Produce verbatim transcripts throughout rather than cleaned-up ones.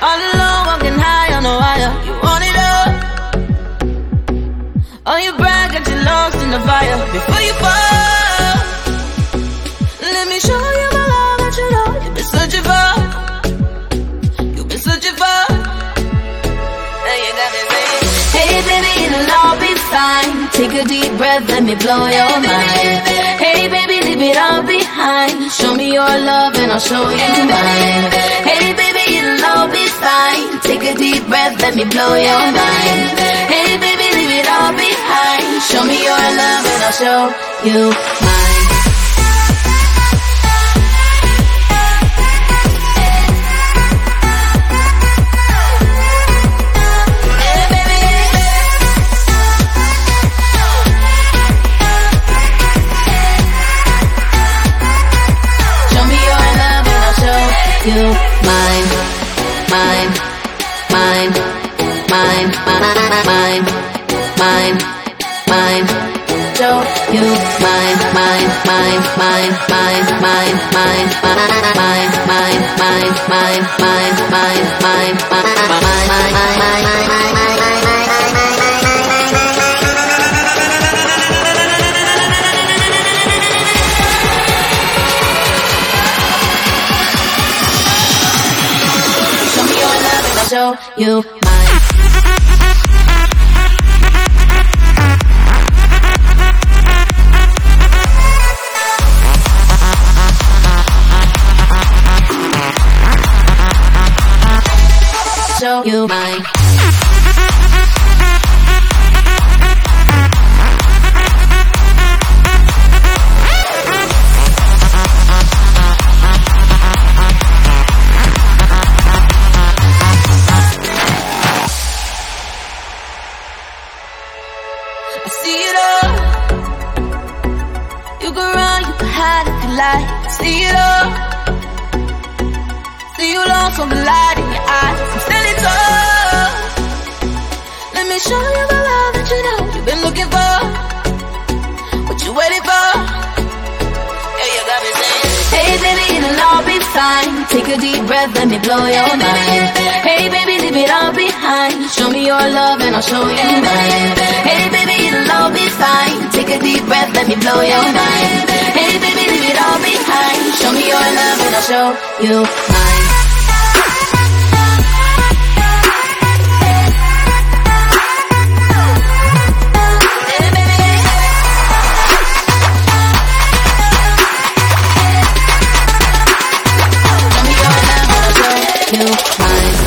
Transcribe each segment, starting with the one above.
All alone, walking high on the wire. You want it all. Oh, you brag that you're lost in the fire. Before you fall, let me show you my love that you know you've been searching for. You've been searching for. And you got me saying, hey baby, it'll all be fine. Take a deep breath, let me blow your mind. Hey baby, leave it all behind. Show me your love and I'll show you mine. Hey baby, it'll all be fine. Take a deep breath, let me blow your mind. Hey baby, leave it all behind. Show me your love and I'll show you mine. You mine, mine, mine, mine, mine, mine, mine. Show you mine, mine, mine, mine, mine, mine, mine, mine, mine, mine, mine, mine, mine, mine, show you mine. Show you mine. See it all. See you lost on the light in your eyes. I'm standing tall. Let me show you the love that you know you've been looking for. What you waiting for? Yeah, you got me saying, hey baby, it'll all be fine. Take a deep breath, let me blow your mind. Hey baby, leave it all behind. Show me your love and I'll show you mine. Hey baby, it'll all be fine. Take a deep breath, let me blow your mind. Hey baby, leave it all behind. Show me your love and I'll show you mine. Show me your love and I'll show you mine.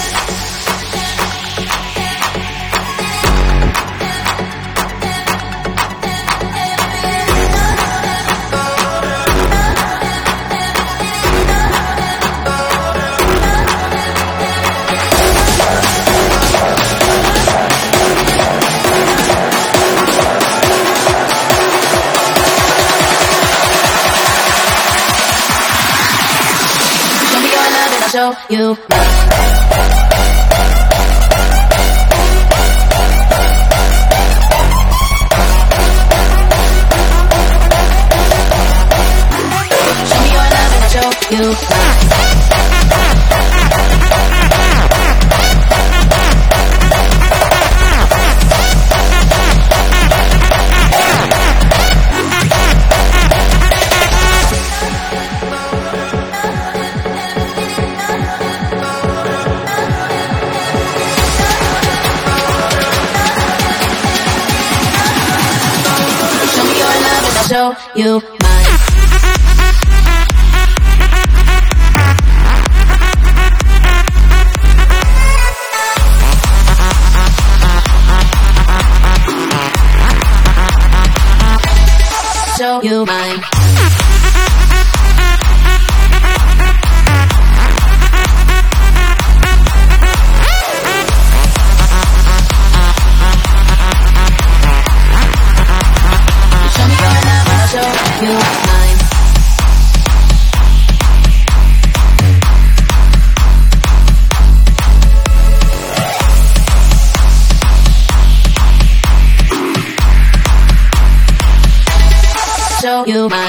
Show you mine. Show me your love and I'll show you mine. Show you mine. Show you mine. You mine. Show you mine.